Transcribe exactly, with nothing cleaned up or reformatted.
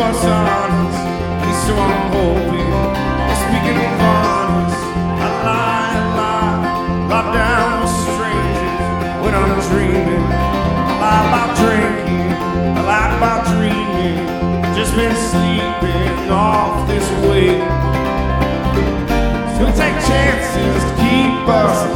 us honest, and so I'm hoping. Speaking of honest, I lie, I lie, lie down with strangers when I'm dreaming. I lie about drinking, I lie about dreaming. Just been sleeping off this way. Still take chances to keep us